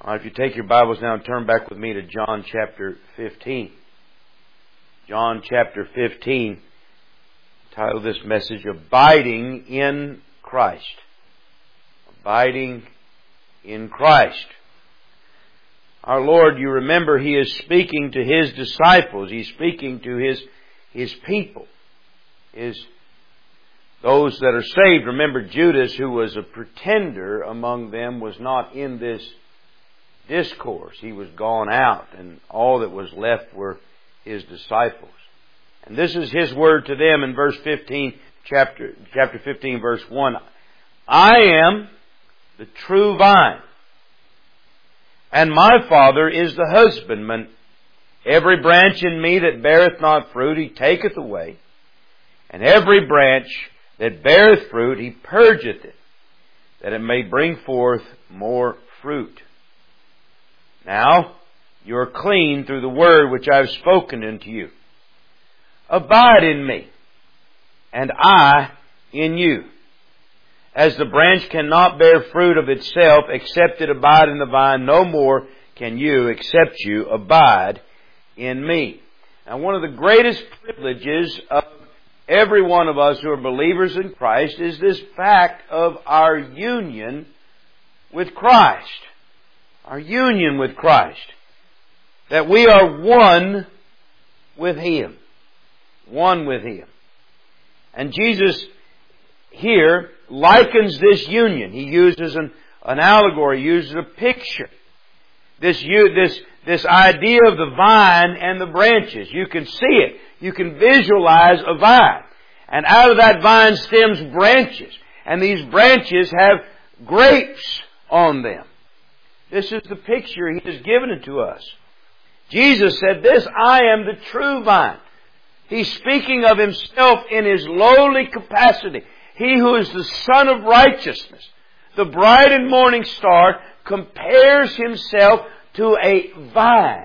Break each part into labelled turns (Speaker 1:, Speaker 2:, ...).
Speaker 1: All right, if you take your Bibles now and turn back with me to John chapter 15. John chapter 15, title this message, Abiding in Christ. Abiding in Christ. Our Lord, you remember, He is speaking to His disciples. He's speaking to His people. Those that are saved. Remember, Judas, who was a pretender among them, was not in this discourse. He was gone out, and all that was left were His disciples. And this is His word to them in verse 15, chapter 15, verse 1. I am the true vine, and my Father is the husbandman. Every branch in me that beareth not fruit, He taketh away. And every branch that beareth fruit, He purgeth it, that it may bring forth more fruit. Now, you are clean through the word which I have spoken unto you. Abide in me, and I in you. As the branch cannot bear fruit of itself, except it abide in the vine, no more can you, except you abide in me. Now, one of the greatest privileges of every one of us who are believers in Christ is this fact of our union with Christ. Our union with Christ. That we are one with Him. One with Him. And Jesus here likens this union. He uses an allegory, uses a picture. This idea of the vine and the branches. You can see it. You can visualize a vine. And out of that vine stems branches. And these branches have grapes on them. This is the picture He has given it to us. Jesus said this, I am the true vine. He's speaking of Himself in His lowly capacity. He who is the Son of righteousness, the bright and morning star, compares Himself to a vine.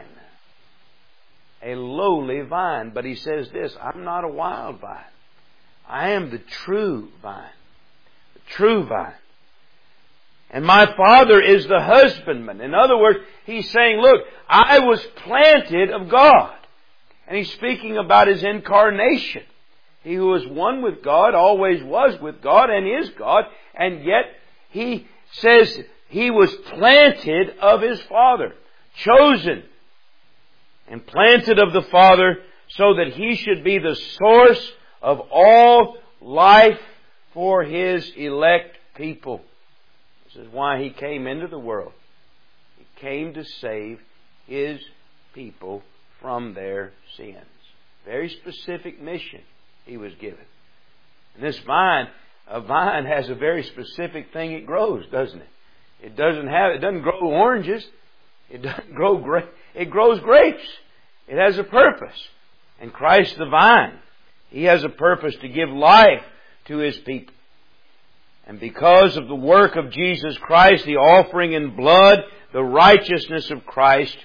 Speaker 1: A lowly vine. But He says this, I'm not a wild vine. I am the true vine. The true vine. And my Father is the husbandman. In other words, He's saying, look, I was planted of God. And He's speaking about His incarnation. He who was one with God always was with God and is God. And yet He says He was planted of His Father. Chosen and planted of the Father so that He should be the source of all life for His elect people. This is why He came into the world. He came to save His people from their sins. Very specific mission He was given. And this vine, a vine has a very specific thing it grows, doesn't it? It doesn't grow oranges. It doesn't grow grapes. It grows grapes. It has a purpose. And Christ the vine, He has a purpose to give life to His people. And because of the work of Jesus Christ, the offering in blood, the righteousness of Christ,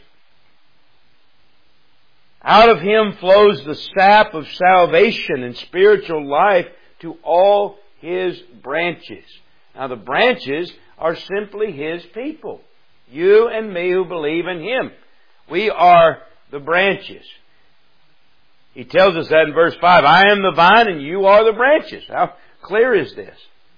Speaker 1: out of Him flows the sap of salvation and spiritual life to all His branches. Now the branches are simply His people. You and me who believe in Him. We are the branches. He tells us that in verse 5. I am the vine and you are the branches. How clear is this?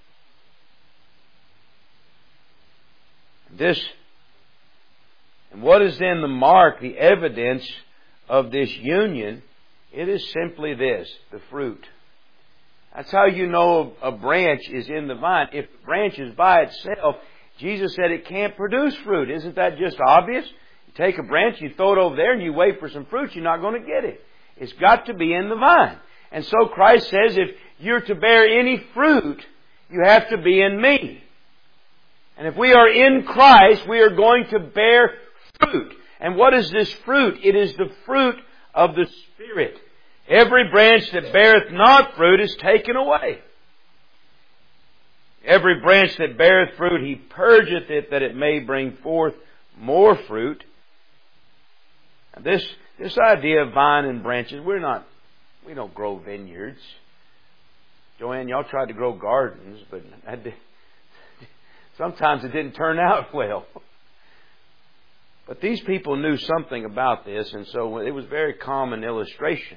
Speaker 1: And what is then the mark, the evidence of this union? It is simply this, the fruit. That's how you know a branch is in the vine. If the branch is by itself, Jesus said it can't produce fruit. Isn't that just obvious? You take a branch, you throw it over there, and you wait for some fruit, you're not going to get it. It's got to be in the vine. And so Christ says if you're to bear any fruit, you have to be in me. And if we are in Christ, we are going to bear fruit. And what is this fruit? It is the fruit of the Spirit. Every branch that beareth not fruit is taken away. Every branch that beareth fruit, He purgeth it that it may bring forth more fruit. And this idea of vine and branches, we don't grow vineyards. Joanne, y'all tried to grow gardens, but sometimes it didn't turn out well. But these people knew something about this, and so it was a very common illustration.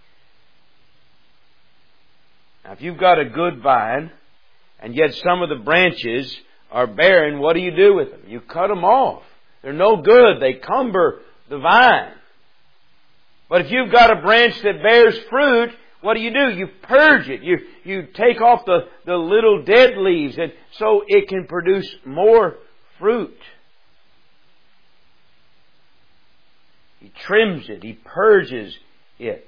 Speaker 1: Now, if you've got a good vine, and yet some of the branches are barren, what do you do with them? You cut them off. They're no good. They cumber the vine. But if you've got a branch that bears fruit, what do? You purge it. You take off the little dead leaves, and so it can produce more fruit. He trims it. He purges it.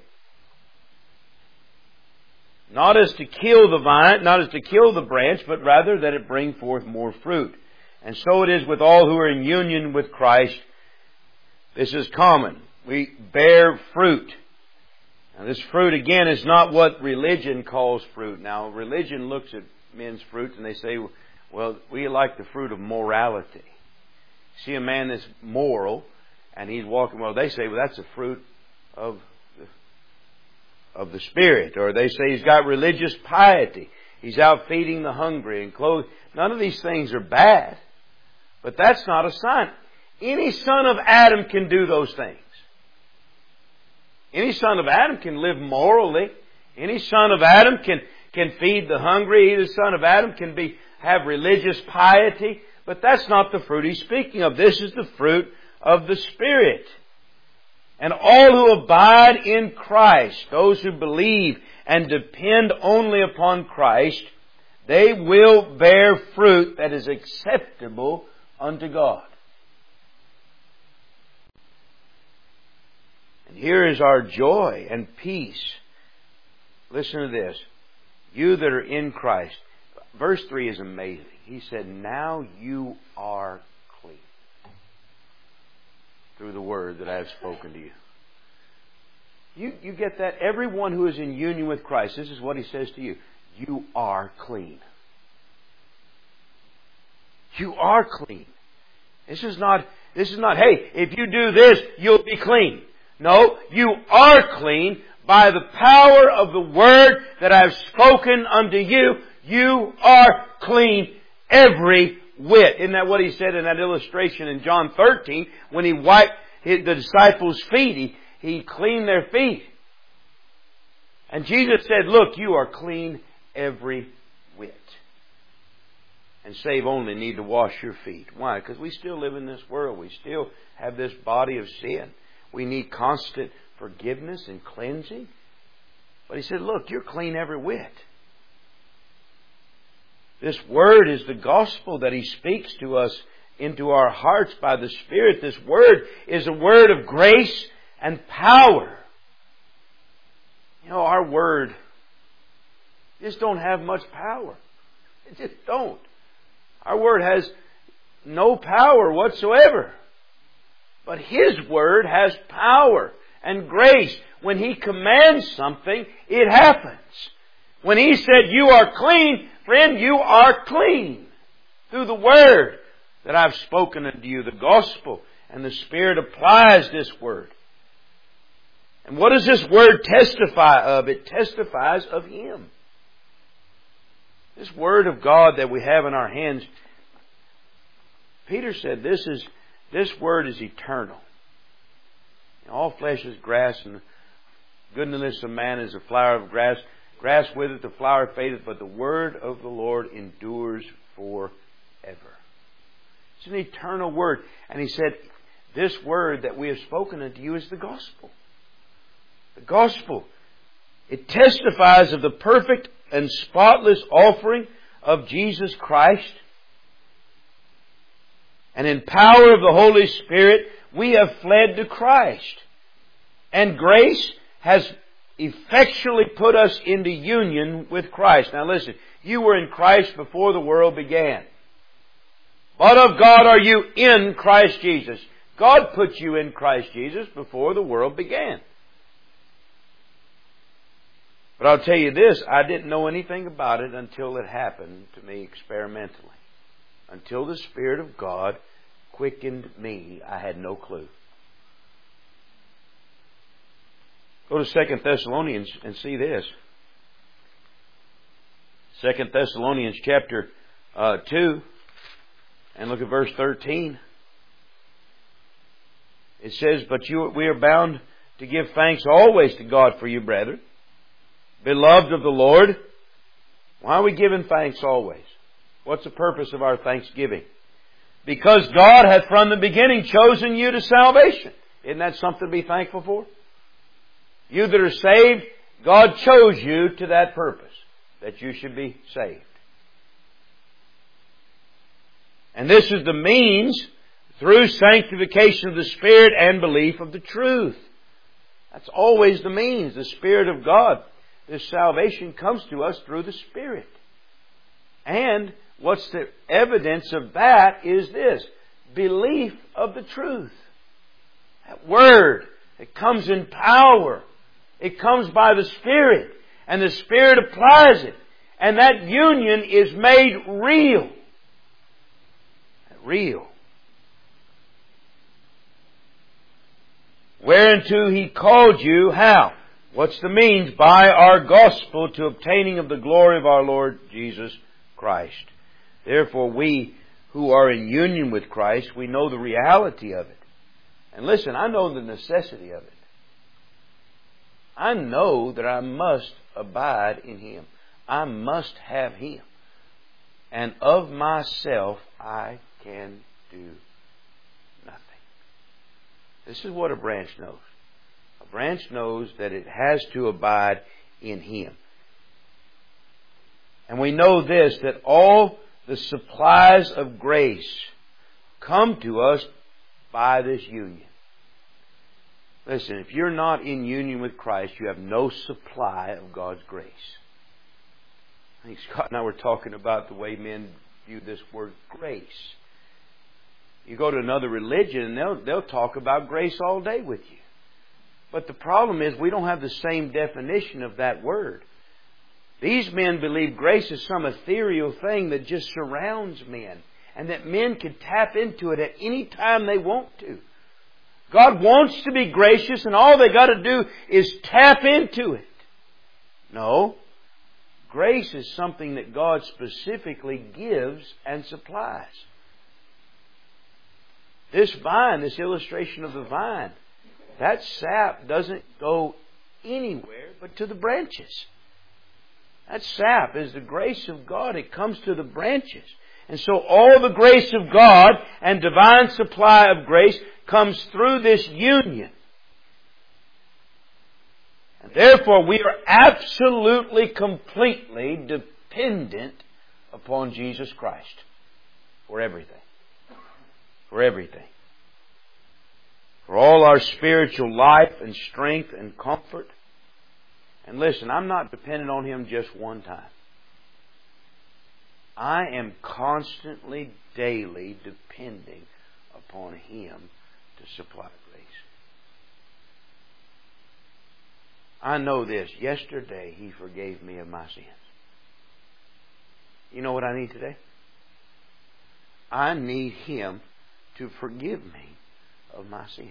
Speaker 1: Not as to kill the vine, not as to kill the branch, but rather that it bring forth more fruit. And so it is with all who are in union with Christ. This is common. We bear fruit. Now this fruit, again, is not what religion calls fruit. Now, religion looks at men's fruit and they say, well, we like the fruit of morality. See a man that's moral and he's walking, well, they say, well, that's the fruit of the Spirit. Or they say he's got religious piety. He's out feeding the hungry and clothing. None of these things are bad. But that's not a sign. Any son of Adam can do those things. Any son of Adam can live morally. Any son of Adam can feed the hungry. Any son of Adam can have religious piety. But that's not the fruit he's speaking of. This is the fruit of the Spirit. And all who abide in Christ, those who believe and depend only upon Christ, they will bear fruit that is acceptable unto God. And here is our joy and peace. Listen to this. You that are in Christ. Verse 3 is amazing. He said, now you are clean through the word that I have spoken to you. You get that? Everyone who is in union with Christ, this is what He says to you. You are clean. You are clean. This is not, hey, if you do this, you'll be clean. No, you are clean by the power of the word that I have spoken unto you. You are clean every whit. Isn't that what He said in that illustration in John 13? When He wiped the disciples' feet, He cleaned their feet. And Jesus said, look, you are clean every whit. And save only need to wash your feet. Why? Because we still live in this world. We still have this body of sin. We need constant forgiveness and cleansing. But He said, look, you're clean every whit. This word is the gospel that He speaks to us into our hearts by the Spirit. This word is a word of grace and power. You know, our word just don't have much power. It just don't. Our word has no power whatsoever. But His word has power and grace. When He commands something, it happens. When He said, you are clean, friend, you are clean. Through the word that I've spoken unto you, the gospel. And the Spirit applies this word. And what does this word testify of? It testifies of Him. This word of God that we have in our hands, Peter said this word is eternal. All flesh is grass, and the goodness of man is a flower of grass. Grass withereth, the flower fadeth, but the word of the Lord endures forever. It's an eternal word. And he said, this word that we have spoken unto you is the gospel. The gospel. It testifies of the perfect and spotless offering of Jesus Christ. And in power of the Holy Spirit, we have fled to Christ. And grace has effectually put us into union with Christ. Now listen, you were in Christ before the world began. But of God are you in Christ Jesus. God put you in Christ Jesus before the world began. But I'll tell you this, I didn't know anything about it until it happened to me experimentally. Until the Spirit of God quickened me, I had no clue. Go to 2 Thessalonians and see this. 2 Thessalonians chapter 2 and look at verse 13. It says, but we are bound to give thanks always to God for you, brethren, beloved of the Lord. Why are we giving thanks always? What's the purpose of our thanksgiving? Because God hath from the beginning chosen you to salvation. Isn't that something to be thankful for? You that are saved, God chose you to that purpose, that you should be saved. And this is the means through sanctification of the Spirit and belief of the truth. That's always the means, the Spirit of God. This salvation comes to us through the Spirit. And what's the evidence of that is this: belief of the truth. That Word, it comes in power. It comes by the Spirit. And the Spirit applies it. And that union is made real. Real. Whereunto He called you, how? What's the means? By our gospel to obtaining of the glory of our Lord Jesus Christ. Therefore we who are in union with Christ, we know the reality of it. And listen, I know the necessity of it. I know that I must abide in Him. I must have Him. And of myself I can do nothing. This is what a branch knows. A branch knows that it has to abide in Him. And we know this, that all the supplies of grace come to us by this union. Listen, if you're not in union with Christ, you have no supply of God's grace. I think Scott and I were talking about the way men view this word grace. You go to another religion and they'll talk about grace all day with you. But the problem is we don't have the same definition of that word. These men believe grace is some ethereal thing that just surrounds men, and that men can tap into it at any time they want to. God wants to be gracious, and all they got to do is tap into it. No. Grace is something that God specifically gives and supplies. This vine, this illustration of the vine, that sap doesn't go anywhere but to the branches. That sap is the grace of God. It comes to the branches. And so all the grace of God and divine supply of grace comes through this union. And therefore we are absolutely, completely dependent upon Jesus Christ for everything. For everything. For all our spiritual life and strength and comfort. And listen, I'm not dependent on Him just one time. I am constantly, daily depending upon Him to supply grace. I know this. Yesterday He forgave me of my sins. You know what I need today? I need Him to forgive me of my sin.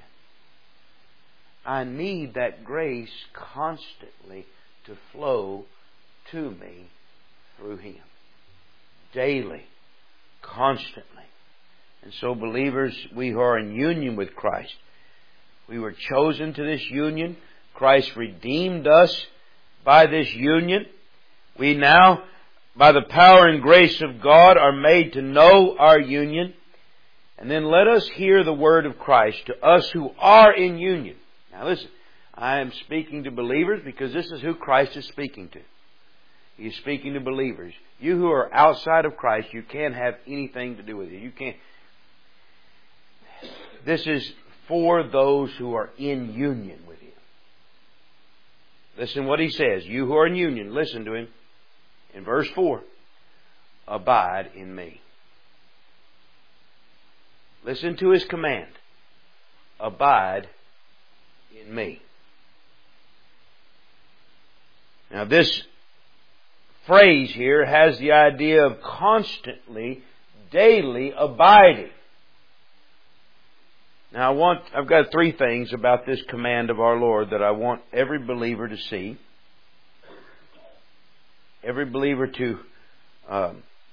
Speaker 1: I need that grace constantly to flow to me through Him. Daily. Constantly. And so believers, we who are in union with Christ, we were chosen to this union. Christ redeemed us by this union. We now, by the power and grace of God, are made to know our union. And then let us hear the word of Christ to us who are in union. Now listen, I am speaking to believers because this is who Christ is speaking to. He is speaking to believers. You who are outside of Christ, you can't have anything to do with it. You can't. This is for those who are in union with Him. Listen what He says. You who are in union, listen to Him. In verse 4, abide in me. Listen to His command. Abide in me. Now this phrase here has the idea of constantly, daily abiding. Now I've got three things about this command of our Lord that I want every believer to see. Every believer to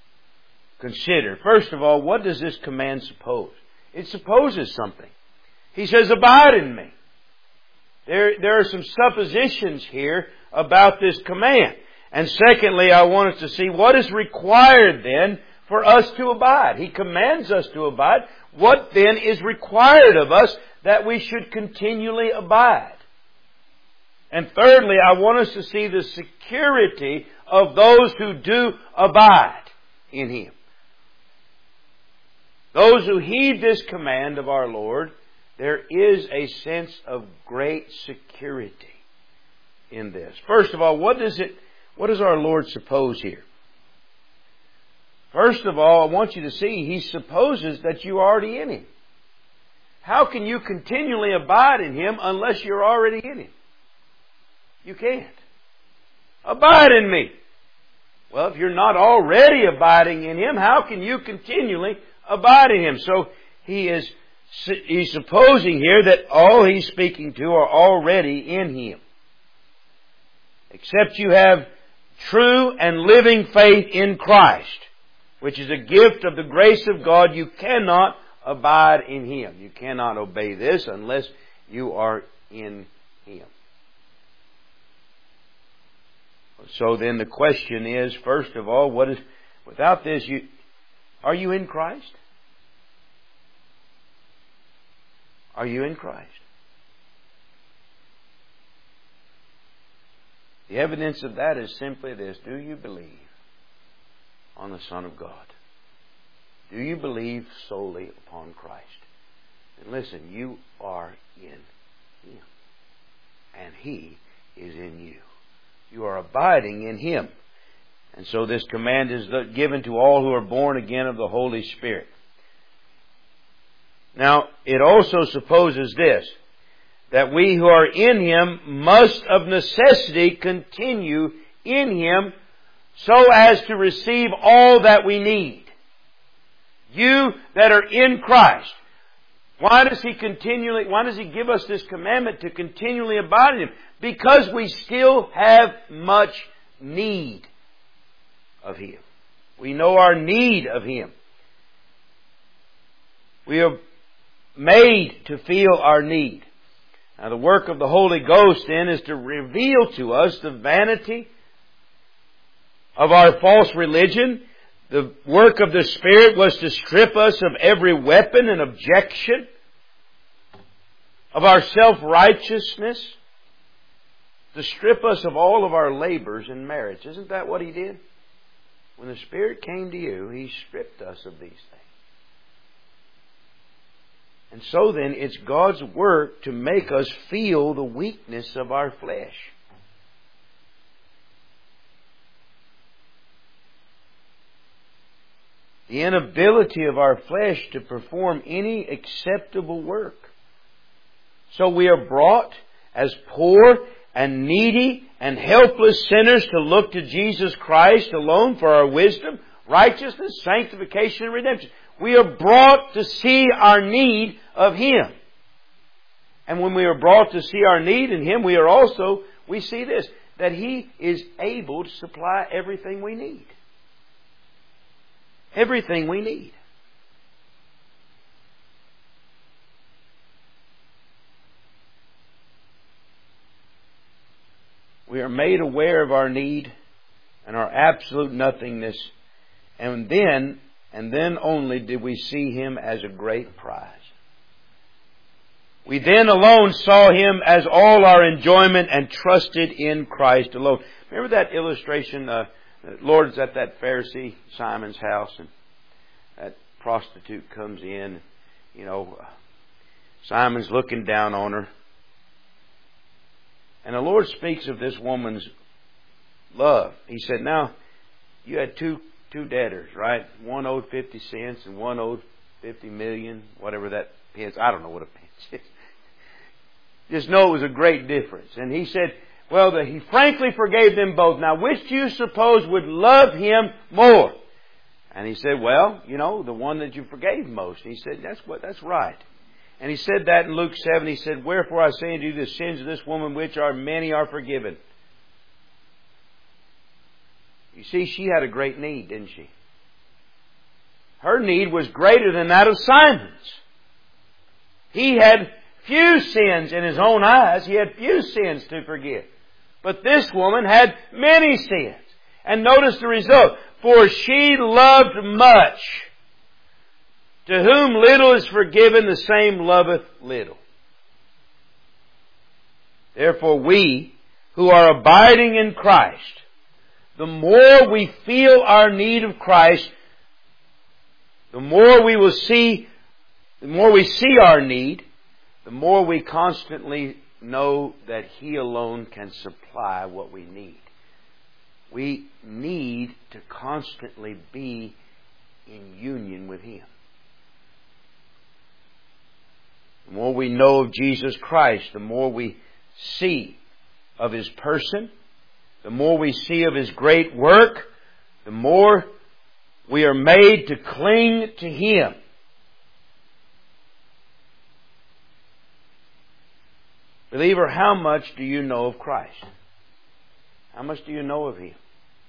Speaker 1: consider. First of all, what does this command suppose? It supposes something. He says, abide in me. There are some suppositions here about this command. And secondly, I want us to see what is required then for us to abide. He commands us to abide. What then is required of us that we should continually abide? And thirdly, I want us to see the security of those who do abide in Him. Those who heed this command of our Lord, there is a sense of great security in this. First of all, what does our Lord suppose here? First of all, I want you to see He supposes that you're already in Him. How can you continually abide in Him unless you're already in Him? You can't. Abide in me. Well, if you're not already abiding in Him, how can you continually abide in Him? So He's supposing here that all He's speaking to are already in Him. Except you have true and living faith in Christ, which is a gift of the grace of God, you cannot abide in Him. You cannot obey this unless you are in Him. So then the question is, first of all, without this, are you in Christ? Are you in Christ? The evidence of that is simply this. Do you believe on the Son of God? Do you believe solely upon Christ? And listen, you are in Him. And He is in you. You are abiding in Him. And so this command is given to all who are born again of the Holy Spirit. Now, it also supposes this, that we who are in Him must of necessity continue in Him so as to receive all that we need. You that are in Christ. Why does He give us this commandment to continually abide in Him? Because we still have much need of Him. We know our need of Him. We are made to feel our need. Now the work of the Holy Ghost then is to reveal to us the vanity of our false religion. The work of the Spirit was to strip us of every weapon and objection, of our self-righteousness, to strip us of all of our labors and merits. Isn't that what He did? When the Spirit came to you, He stripped us of these things. And so then, it's God's work to make us feel the weakness of our flesh. The inability of our flesh to perform any acceptable work. So we are brought as poor and needy and helpless sinners to look to Jesus Christ alone for our wisdom, righteousness, sanctification, and redemption. We are brought to see our need of Him. And when we are brought to see our need in Him, we see this, that He is able to supply everything we need. Everything we need. We are made aware of our need and our absolute nothingness, and then only did we see Him as a great prize. We then alone saw Him as all our enjoyment and trusted in Christ alone. Remember that illustration, the Lord's at that Pharisee, Simon's house, and that prostitute comes in, Simon's looking down on her. And the Lord speaks of this woman's love. He said, now, you had two debtors, right? One owed 50 cents and one owed 50 million, whatever that pence. I don't know what a pence is. Just know it was a great difference. And He said, He frankly forgave them both. Now, which do you suppose would love Him more? And He said, the one that you forgave most. And He said, that's right. And He said that in Luke 7. He said, wherefore I say unto you, the sins of this woman, which are many, are forgiven. You see, she had a great need, didn't she? Her need was greater than that of Simon's. He had few sins in his own eyes. He had few sins to forgive. But this woman had many sins. And notice the result. For she loved much. To whom little is forgiven, the same loveth little. Therefore we, who are abiding in Christ, the more we feel our need of Christ, the more we see our need, the more we constantly know that He alone can supply what we need. We need to constantly be in union with Him. The more we know of Jesus Christ, the more we see of His person, the more we see of His great work, the more we are made to cling to Him. Believer, how much do you know of Christ? How much do you know of Him?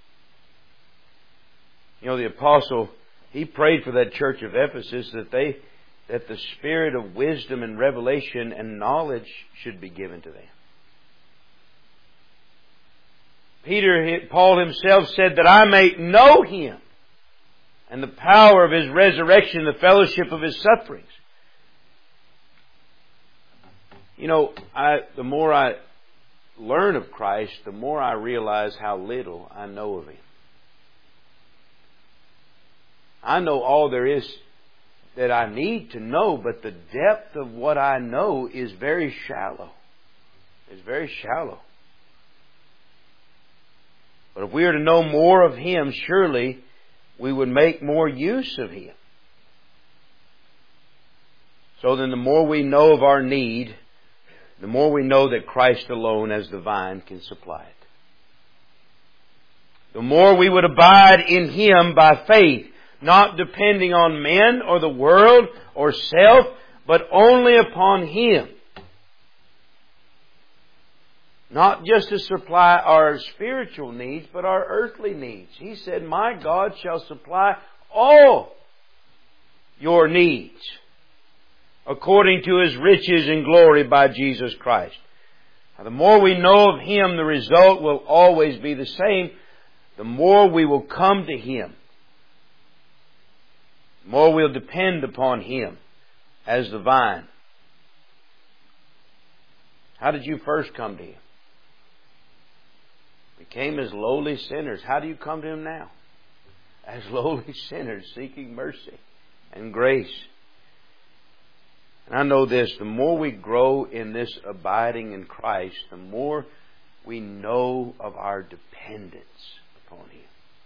Speaker 1: You know, the apostle, he prayed for that church of Ephesus that the spirit of wisdom and revelation and knowledge should be given to them. Paul himself said that I may know Him and the power of His resurrection, the fellowship of His sufferings. You know, the more I learn of Christ, the more I realize how little I know of Him. I know all there is that I need to know, but the depth of what I know is very shallow. It's very shallow. But if we are to know more of Him, surely we would make more use of Him. So then the more we know of our need, the more we know that Christ alone as the vine can supply it. The more we would abide in Him by faith, not depending on men or the world or self, but only upon Him. Not just to supply our spiritual needs, but our earthly needs. He said, my God shall supply all your needs according to His riches and glory by Jesus Christ. Now, the more we know of Him, the result will always be the same. The more we will come to Him. The more we'll depend upon Him as the vine. How did you first come to Him? We came as lowly sinners. How do you come to Him now? As lowly sinners seeking mercy and grace. And I know this, the more we grow in this abiding in Christ, the more we know of our dependence upon Him.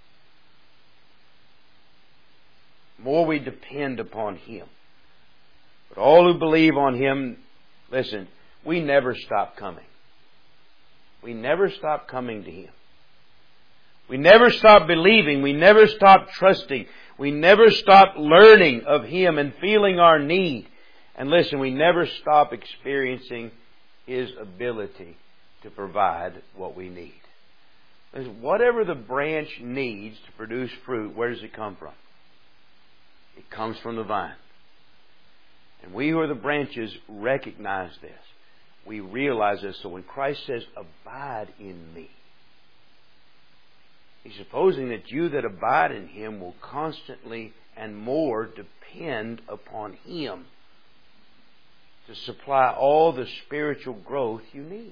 Speaker 1: The more we depend upon Him. But all who believe on Him, listen, we never stop coming. We never stop coming to Him. We never stop believing. We never stop trusting. We never stop learning of Him and feeling our need. And listen, we never stop experiencing His ability to provide what we need. Listen, whatever the branch needs to produce fruit, where does it come from? It comes from the vine. And we who are the branches recognize this. We realize this. So when Christ says, abide in me, He's supposing that you that abide in Him will constantly and more depend upon Him to supply all the spiritual growth you need.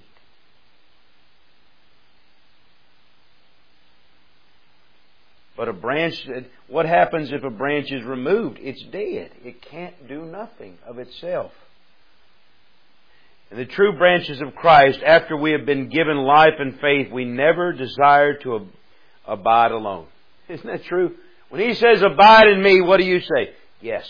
Speaker 1: But a branch, what happens if a branch is removed? It's dead. It can't do nothing of itself. And the true branches of Christ, after we have been given life and faith, we never desire to abide alone. Isn't that true? When He says, abide in me, what do you say? Yes.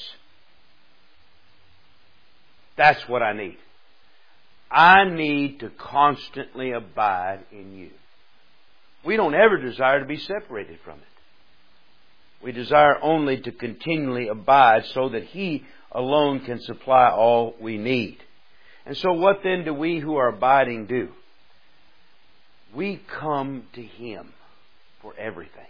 Speaker 1: That's what I need. I need to constantly abide in you. We don't ever desire to be separated from it. We desire only to continually abide so that He alone can supply all we need. And so what then do we who are abiding do? We come to Him for everything.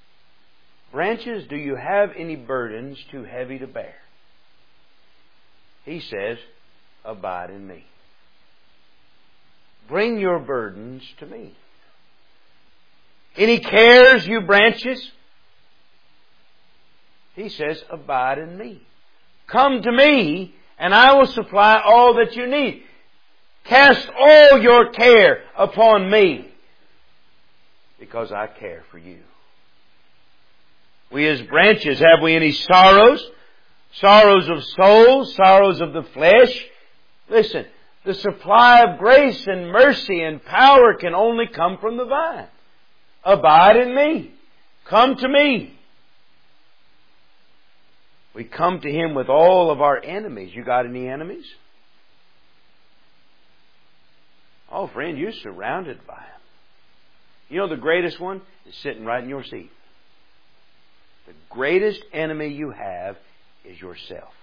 Speaker 1: Branches, do you have any burdens too heavy to bear? He says, abide in me. Bring your burdens to me. Any cares, you branches? He says, abide in me. Come to me, and I will supply all that you need. Cast all your care upon me, because I care for you. We as branches, have we any sorrows? Sorrows of soul, sorrows of the flesh? Listen, the supply of grace and mercy and power can only come from the vine. Abide in me. Come to me. We come to Him with all of our enemies. You got any enemies? Oh, friend, you're surrounded by them. You know the greatest one is sitting right in your seat. The greatest enemy you have is yourself.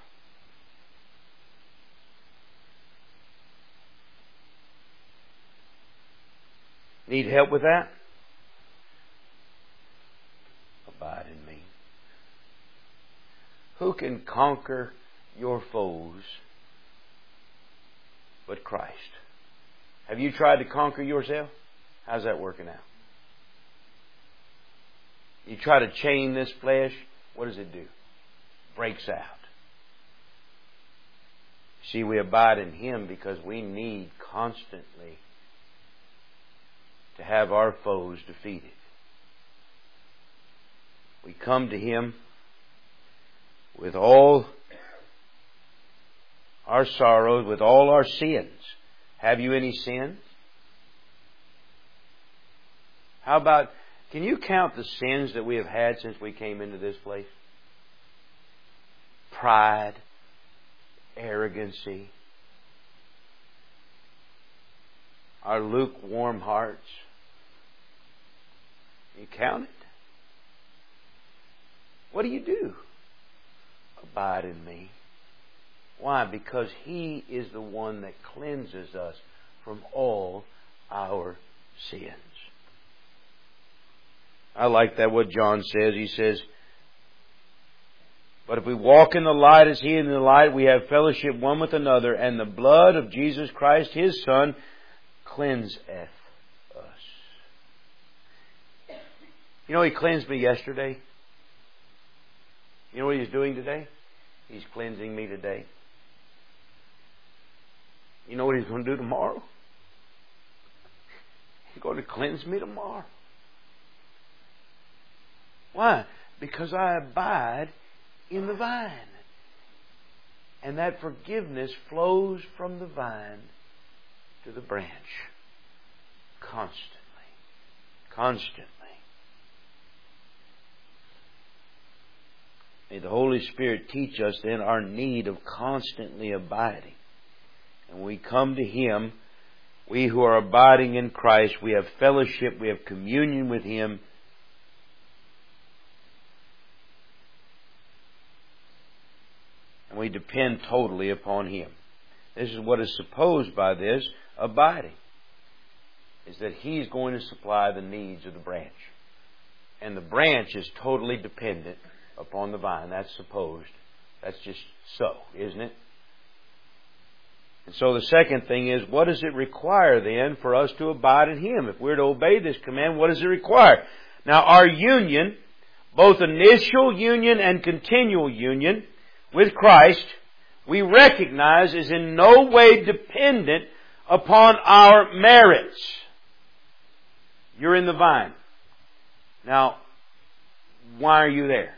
Speaker 1: Need help with that? Abide in me. Who can conquer your foes but Christ? Have you tried to conquer yourself? How's that working out? You try to chain this flesh, what does it do? Breaks out. See, we abide in Him because we need constantly to have our foes defeated. We come to Him with all our sorrows, with all our sins. Have you any sins? How about, can you count the sins that we have had since we came into this place? Pride, arrogancy, our lukewarm hearts. You count it? What do? Abide in me. Why? Because He is the one that cleanses us from all our sins. I like that what John says. He says, but if we walk in the light as He is in the light, we have fellowship one with another, and the blood of Jesus Christ, His Son, cleanseth us. You know, He cleansed me yesterday. You know what He's doing today? He's cleansing me today. You know what He's going to do tomorrow? He's going to cleanse me tomorrow. Why? Because I abide in the vine. And that forgiveness flows from the vine to the branch. Constantly. Constantly. May the Holy Spirit teach us then our need of constantly abiding. And when we come to Him, we who are abiding in Christ, we have fellowship, we have communion with Him. And we depend totally upon Him. This is what is supposed by this abiding, is that He's going to supply the needs of the branch. And the branch is totally dependent upon the vine. That's supposed. That's just so, isn't it? And so the second thing is, what does it require then for us to abide in Him? If we're to obey this command, what does it require? Now, our union, both initial union and continual union with Christ, we recognize is in no way dependent upon our merits. You're in the vine. Now, why are you there?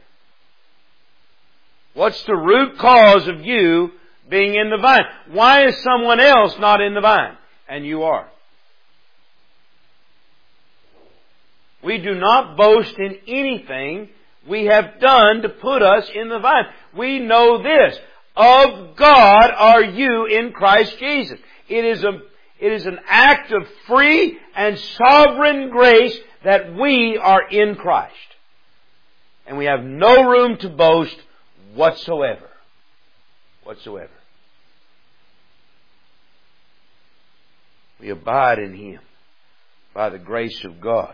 Speaker 1: What's the root cause of you being in the vine? Why is someone else not in the vine and you are? We do not boast in anything we have done to put us in the vine. We know this. Of God are you in Christ Jesus. It is an act of free and sovereign grace that we are in Christ. And we have no room to boast whatsoever. Whatsoever. We abide in Him by the grace of God.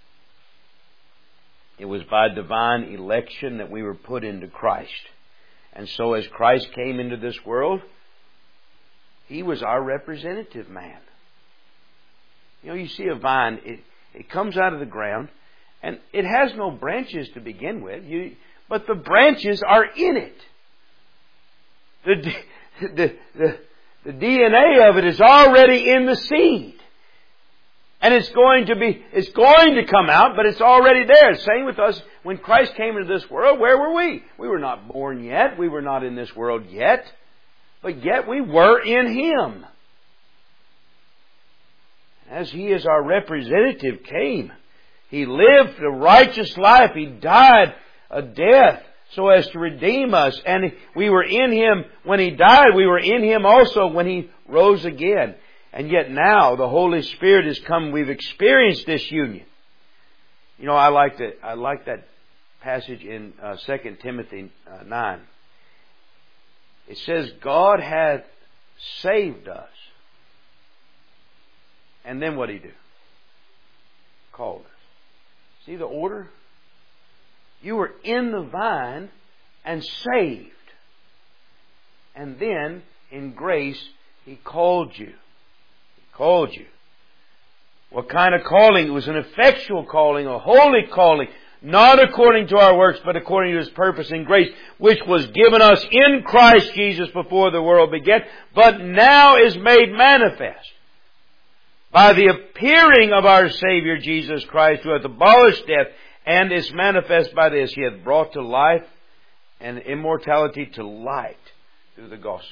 Speaker 1: It was by divine election that we were put into Christ. And so as Christ came into this world, He was our representative man. You know, you see a vine, it comes out of the ground, and it has no branches to begin with, but the branches are in it. The DNA of it is already in the seed. And it's going to come out, but it's already there. Same with us. When Christ came into this world, where were we? We were not born yet. We were not in this world yet. But yet we were in Him. As He is our representative came, He lived a righteous life. He died a death so as to redeem us. And we were in Him when He died. We were in Him also when He rose again. And yet now the Holy Spirit has come. We've experienced this union. You know, I like that passage in 2 Timothy 9. It says, God hath saved us. And then what did He do? Called us. See the order? You were in the vine and saved. And then, in grace, He called you. He called you. What kind of calling? It was an effectual calling, a holy calling, not according to our works, but according to His purpose and grace, which was given us in Christ Jesus before the world began, but now is made manifest by the appearing of our Savior Jesus Christ, who hath abolished death, and is manifest by this. He hath brought to life and immortality to light through the gospel.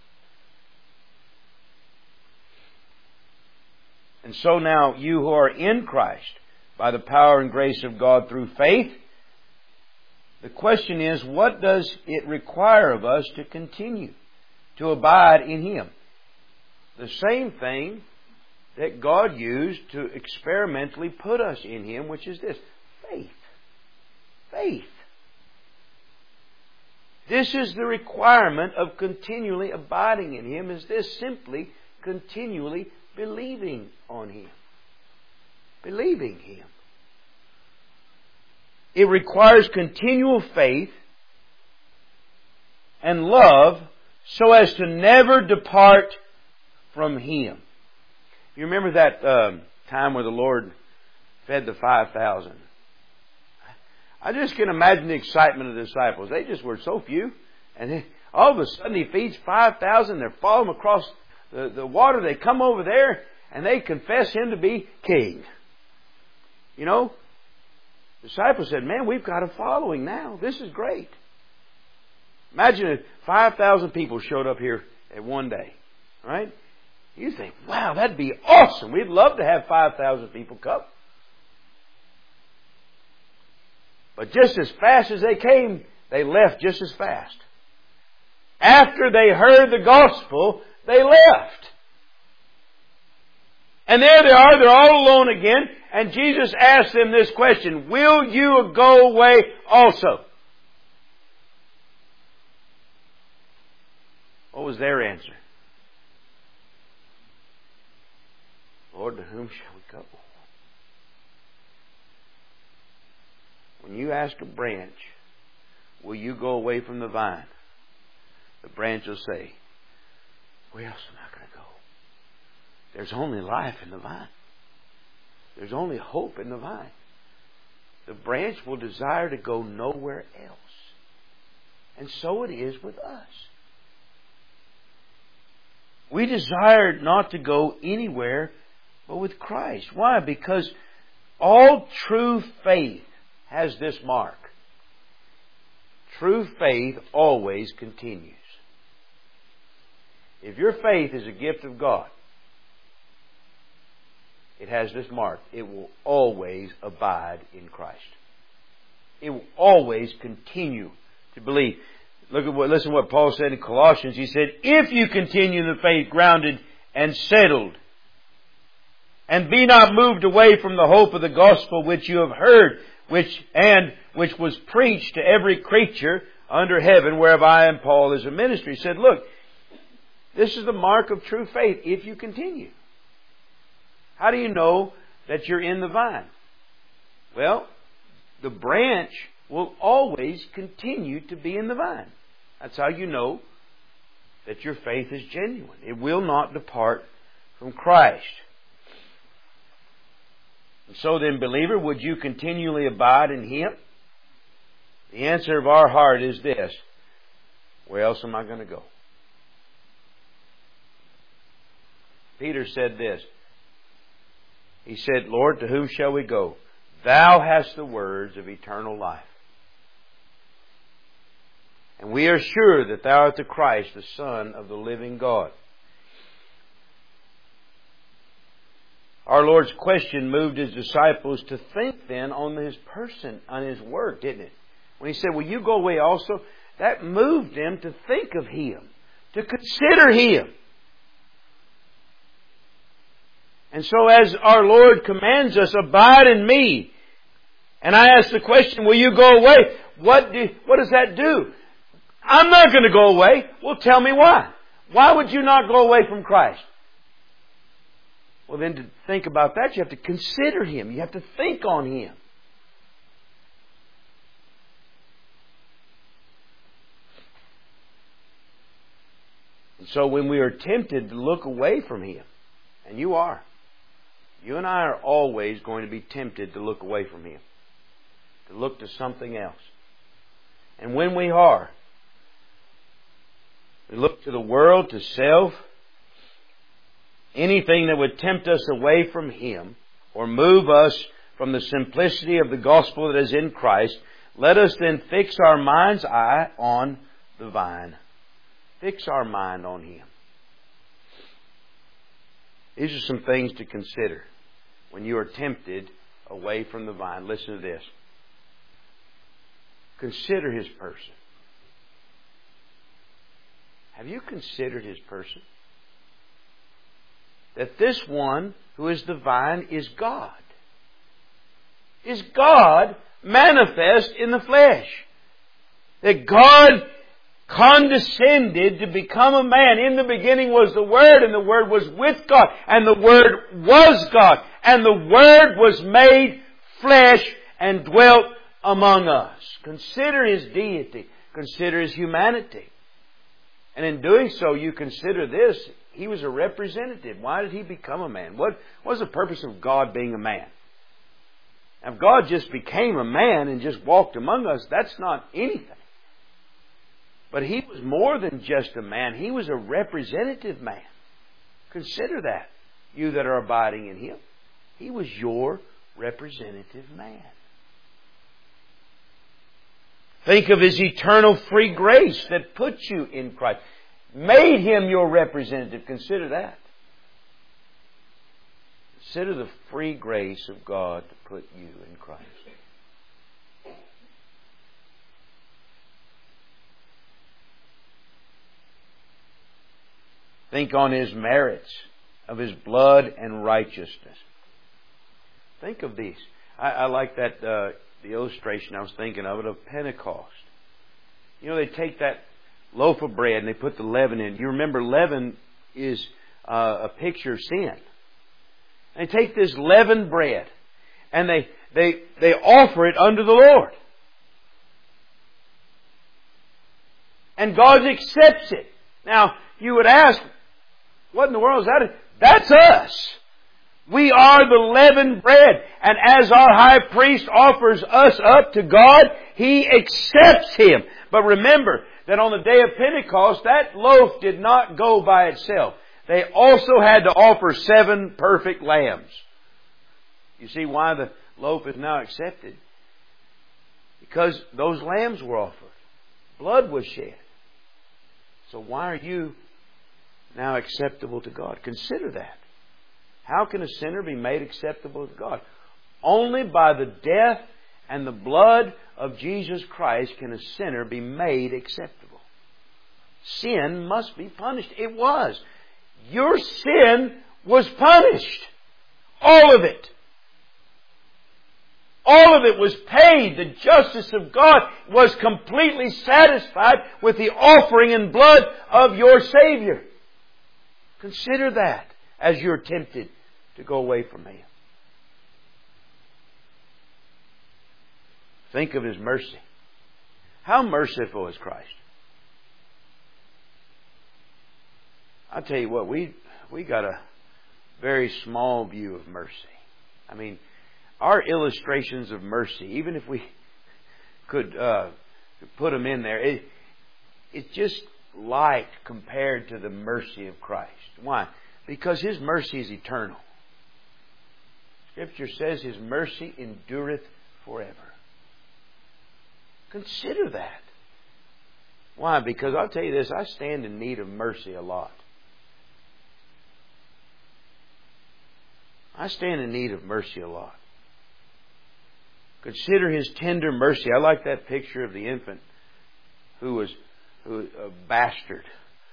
Speaker 1: And so now you who are in Christ, by the power and grace of God through faith, the question is, what does it require of us to continue to abide in Him? The same thing that God used to experimentally put us in Him, which is this: faith. Faith. This is the requirement of continually abiding in Him, is this: simply continually believing on Him. Believing Him. It requires continual faith and love so as to never depart from Him. You remember that time where the Lord fed the 5,000? I just can imagine the excitement of the disciples. They just were so few. And then all of a sudden He feeds 5,000. They're following across the water. They come over there and they confess Him to be King. You know, the disciples said, man, we've got a following now. This is great. Imagine if 5,000 people showed up here at one day. Right? You think, wow, that'd be awesome. We'd love to have 5,000 people come. But just as fast as they came, they left just as fast. After they heard the gospel, they left. And there they are, they're all alone again. And Jesus asked them this question: will you go away also? What was their answer? Lord, to whom shall we go? When you ask a branch, will you go away from the vine? The branch will say, where else am I going to go? There's only life in the vine. There's only hope in the vine. The branch will desire to go nowhere else. And so it is with us. We desire not to go anywhere but with Christ. Why? Because all true faith has this mark. True faith always continues. If your faith is a gift of God, it has this mark: it will always abide in Christ. It will always continue to believe. Listen to what Paul said in Colossians. He said, if you continue in the faith, grounded and settled, and be not moved away from the hope of the gospel which you have heard, which was preached to every creature under heaven, whereof I am Paul as a minister. He said, look, this is the mark of true faith if you continue. How do you know that you're in the vine? Well, the branch will always continue to be in the vine. That's how you know that your faith is genuine. It will not depart from Christ. And so then, believer, would you continually abide in Him? The answer of our heart is this: where else am I going to go? Peter said this. He said, Lord, to whom shall we go? Thou hast the words of eternal life. And we are sure that Thou art the Christ, the Son of the living God. Our Lord's question moved His disciples to think then on His person, on His work, didn't it? When He said, will you go away also? That moved them to think of Him, to consider Him. And so as our Lord commands us, abide in me. And I ask the question, will you go away? What does that do? I'm not going to go away. Well, tell me why. Why would you not go away from Christ? Well, then to think about that, you have to consider Him. You have to think on Him. And so when we are tempted to look away from Him, and you are, you and I are always going to be tempted to look away from Him, to look to something else. And when we are, we look to the world, to self, anything that would tempt us away from Him or move us from the simplicity of the gospel that is in Christ, let us then fix our mind's eye on the vine. Fix our mind on Him. These are some things to consider when you are tempted away from the vine. Listen to this. Consider His person. Have you considered His person? That this one who is the vine is God. Is God manifest in the flesh. That God condescended to become a man. In the beginning was the Word, and the Word was with God, and the Word was God, and the Word was made flesh and dwelt among us. Consider His deity. Consider His humanity. And in doing so, you consider this. He was a representative. Why did He become a man? What was the purpose of God being a man? Now, if God just became a man and just walked among us, that's not anything. But He was more than just a man. He was a representative man. Consider that, you that are abiding in Him. He was your representative man. Think of His eternal free grace that put you in Christ. Made Him your representative. Consider that. Consider the free grace of God to put you in Christ. Think on His merits of His blood and righteousness. Think of these. I like that the illustration I was thinking of it of Pentecost. You know, they take that loaf of bread and they put the leaven in. You remember leaven is a picture of sin. They take this leavened bread and they offer it unto the Lord. And God accepts it. Now, you would ask, what in the world is that? That's us. We are the leavened bread. And as our high priest offers us up to God, He accepts Him. But remember that on the day of Pentecost, that loaf did not go by itself. They also had to offer 7 perfect lambs. You see why the loaf is now accepted? Because those lambs were offered. Blood was shed. So why are you now acceptable to God? Consider that. How can a sinner be made acceptable to God? Only by the death and the blood of Jesus Christ can a sinner be made acceptable. Sin must be punished. It was. Your sin was punished. All of it. All of it was paid. The justice of God was completely satisfied with the offering and blood of your Savior. Consider that as you're tempted to go away from Him. Think of His mercy. How merciful is Christ? I'll tell you what, we got a very small view of mercy. I mean, our illustrations of mercy, even if we could put them in there, it's just light compared to the mercy of Christ. Why? Because His mercy is eternal. Scripture says His mercy endureth forever. Consider that. Why? Because I'll tell you this, I stand in need of mercy a lot. I stand in need of mercy a lot. Consider His tender mercy. I like that picture of the infant who was a bastard.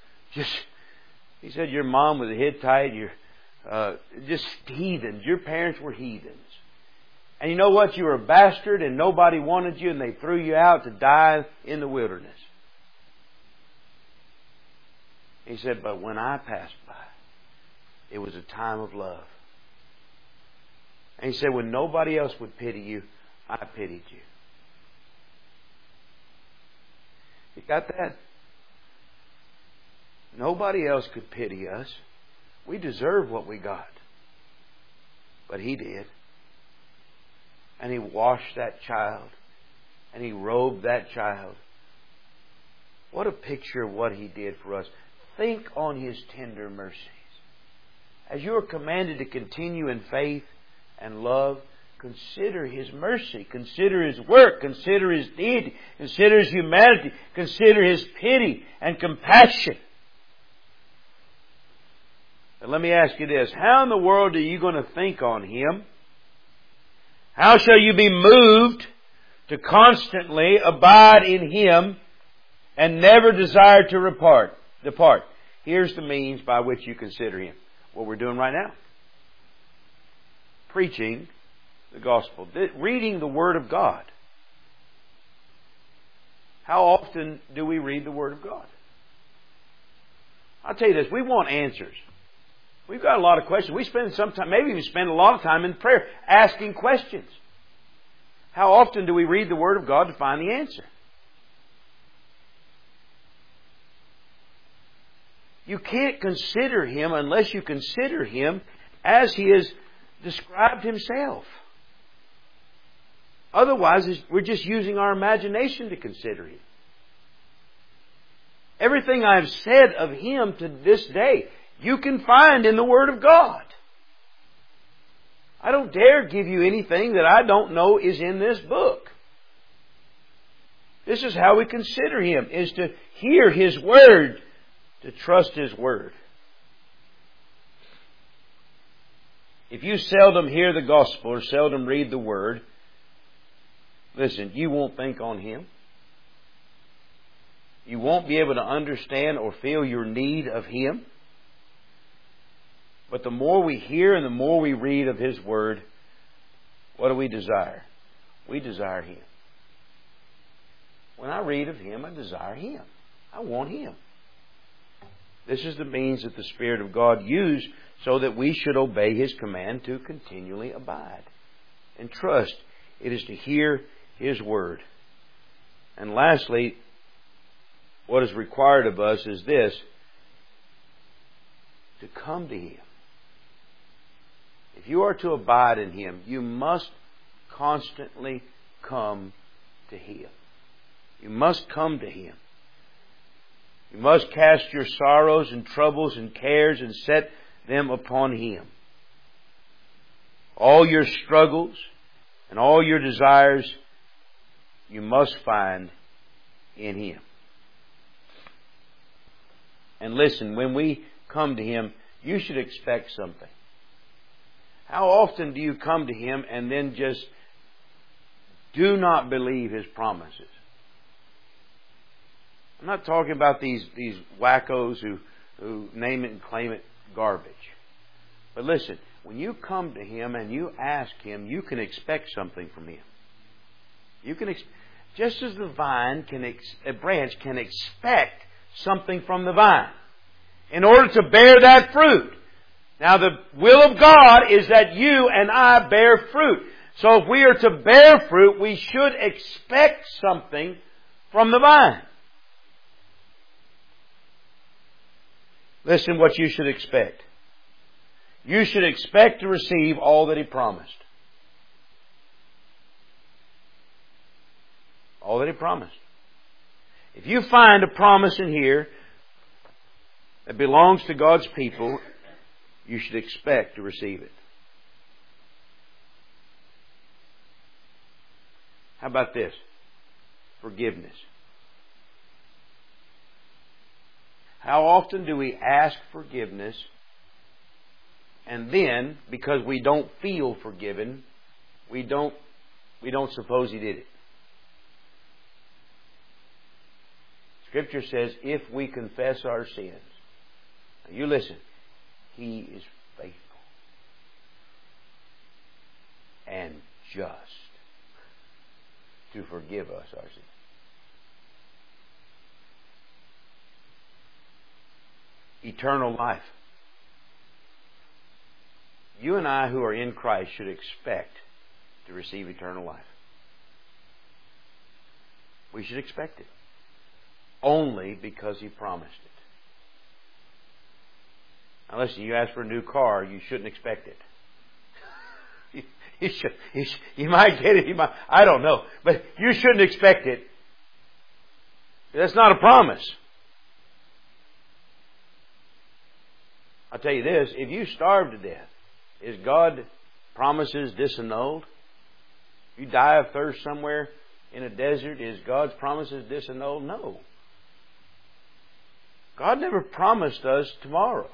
Speaker 1: He said your mom was a Hittite, you're just heathens. Your parents were heathens. And you know what? You were a bastard and nobody wanted you and they threw you out to die in the wilderness. He said, but when I passed by, it was a time of love. And He said, when nobody else would pity you, I pitied you. You got that? Nobody else could pity us. We deserve what we got. But He did. And He washed that child. And He robed that child. What a picture of what He did for us. Think on His tender mercies. As you are commanded to continue in faith and love, consider His mercy. Consider His work. Consider His deity. Consider His humanity. Consider His pity and compassion. And let me ask you this. How in the world are you going to think on Him? How shall you be moved to constantly abide in Him and never desire to depart? Here's the means by which you consider Him. What we're doing right now. Preaching the gospel. Reading the Word of God. How often do we read the Word of God? I'll tell you this. We want answers. We've got a lot of questions. We spend some time, maybe we spend a lot of time in prayer asking questions. How often do we read the Word of God to find the answer? You can't consider Him unless you consider Him as He has described Himself. Otherwise, we're just using our imagination to consider Him. Everything I've said of Him to this day, you can find in the Word of God. I don't dare give you anything that I don't know is in this book. This is how we consider Him, is to hear His Word, to trust His Word. If you seldom hear the gospel or seldom read the Word, listen, you won't think on Him. You won't be able to understand or feel your need of Him. But the more we hear and the more we read of His Word, what do we desire? We desire Him. When I read of Him, I desire Him. I want Him. This is the means that the Spirit of God used so that we should obey His command to continually abide and trust. It is to hear His Word. And lastly, what is required of us is this: to come to Him. If you are to abide in Him, you must constantly come to Him. You must come to Him. You must cast your sorrows and troubles and cares and set them upon Him. All your struggles and all your desires, you must find in Him. And listen, when we come to Him, you should expect something. How often do you come to Him and then just do not believe His promises? I'm not talking about these wackos who name it and claim it garbage. But listen, when you come to Him and you ask Him, you can expect something from Him. You can, just as the vine a branch can expect something from the vine in order to bear that fruit. Now the will of God is that you and I bear fruit. So if we are to bear fruit, we should expect something from the vine. Listen what you should expect. You should expect to receive all that He promised. All that He promised. If you find a promise in here that belongs to God's people, you should expect to receive it. How about this? Forgiveness. How often do we ask forgiveness and then, because we don't feel forgiven, we don't suppose He did it? Scripture says, if we confess our sins, now you listen, He is faithful and just to forgive us our sins. Eternal life. You and I who are in Christ should expect to receive eternal life. We should expect it. Only because He promised it. Now listen, you ask for a new car, you shouldn't expect it. You might get it, I don't know. But you shouldn't expect it. That's not a promise. I'll tell you this, if you starve to death, is God's promises disannulled? If you die of thirst somewhere in a desert, is God's promises disannulled? No. God never promised us tomorrow.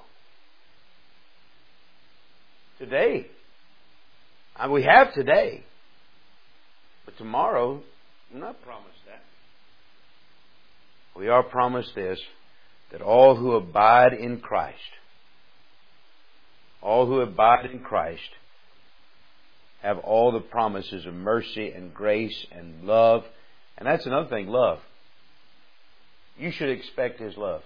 Speaker 1: Today. We have today. But tomorrow, we're not promised that. We are promised this, that all who abide in Christ, have all the promises of mercy and grace and love. And that's another thing, love. You should expect His love.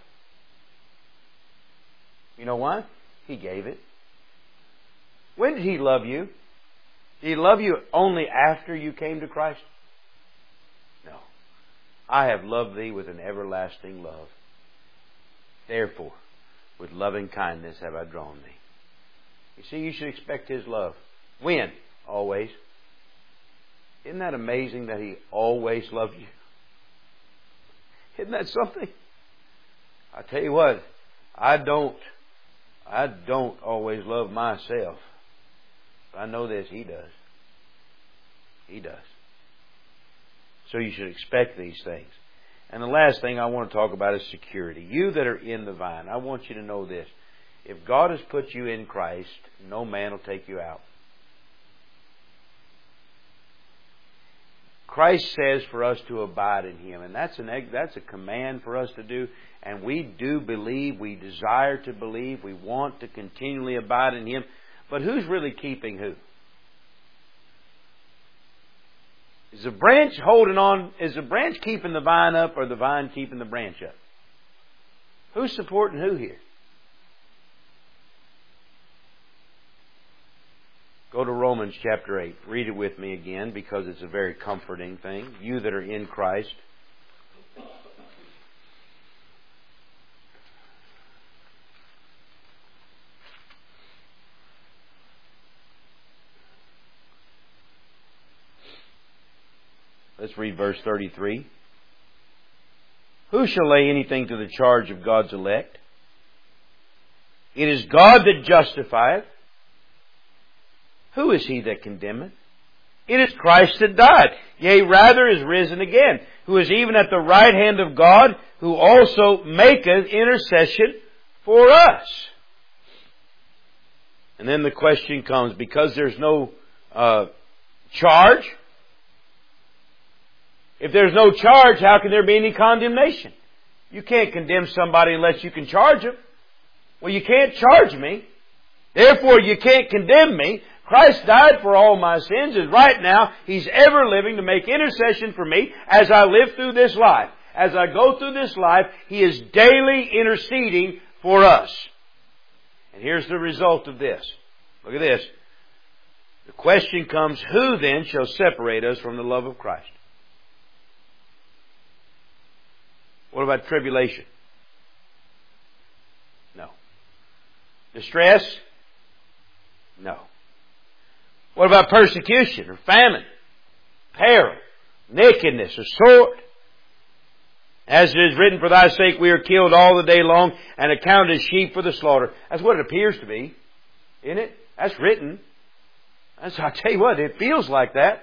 Speaker 1: You know why? He gave it. When did He love you? Did He love you only after you came to Christ? No. I have loved thee with an everlasting love. Therefore, with loving kindness have I drawn thee. You see, you should expect His love. When? Always. Isn't that amazing that He always loved you? Isn't that something? I tell you what, I don't always love myself. But I know this, He does. He does. So you should expect these things. And the last thing I want to talk about is security. You that are in the vine, I want you to know this. If God has put you in Christ, no man will take you out. Christ says for us to abide in Him, and that's a command for us to do. And we do believe, we desire to believe, we want to continually abide in Him. But who's really keeping who? Is the branch holding on? Is the branch keeping the vine up, or the vine keeping the branch up? Who's supporting who here? Go to Romans chapter 8. Read it with me again, because it's a very comforting thing. You that are in Christ. Let's read verse 33. Who shall lay anything to the charge of God's elect? It is God that justifieth. Who is he that condemneth? It is Christ that died, yea, rather is risen again, who is even at the right hand of God, who also maketh intercession for us. And then the question comes, because there's no charge, if there's no charge, how can there be any condemnation? You can't condemn somebody unless you can charge them. Well, you can't charge me. Therefore, you can't condemn me. Christ died for all my sins, and right now, He's ever living to make intercession for me as I live through this life. As I go through this life, He is daily interceding for us. And here's the result of this. Look at this. The question comes, who then shall separate us from the love of Christ? What about tribulation? No. Distress? No. What about persecution or famine, peril, nakedness, or sword? As it is written, for thy sake we are killed all the day long and accounted as sheep for the slaughter. That's what it appears to be, isn't it? That's written. I tell you what, it feels like that.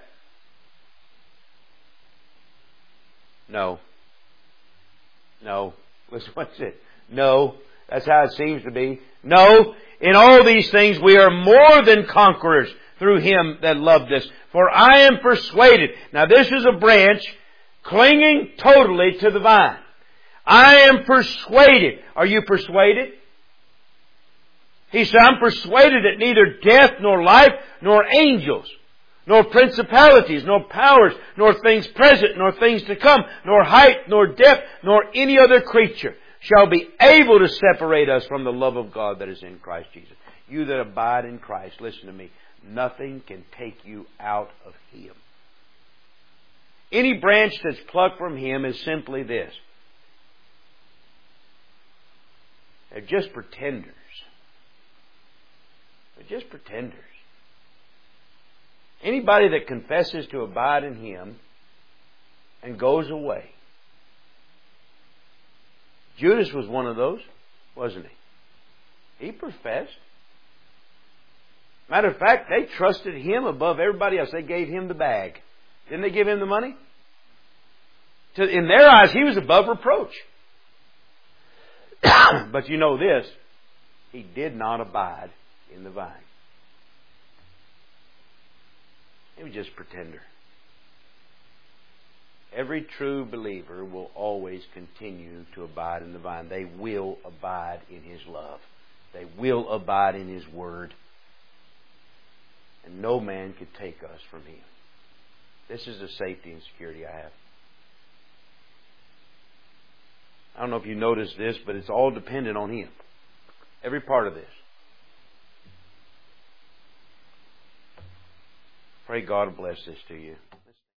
Speaker 1: No. No. Listen what's it? No. That's how it seems to be. No. In all these things we are more than conquerors through Him that loved us. For I am persuaded. Now this is a branch clinging totally to the vine. I am persuaded. Are you persuaded? He said, I'm persuaded that neither death, nor life, nor angels, nor principalities, nor powers, nor things present, nor things to come, nor height, nor depth, nor any other creature shall be able to separate us from the love of God that is in Christ Jesus. You that abide in Christ, listen to me, nothing can take you out of Him. Any branch that's plucked from Him is simply this. They're just pretenders. They're just pretenders. Anybody that confesses to abide in Him and goes away. Judas was one of those, wasn't he? He professed. Matter of fact, they trusted Him above everybody else. They gave Him the bag. Didn't they give Him the money? In their eyes, He was above reproach. But you know this, He did not abide in the vine. He was just a pretender. Every true believer will always continue to abide in the vine. They will abide in His love. They will abide in His Word. And no man could take us from Him. This is the safety and security I have. I don't know if you noticed this, but it's all dependent on Him. Every part of this. Pray God bless this to you.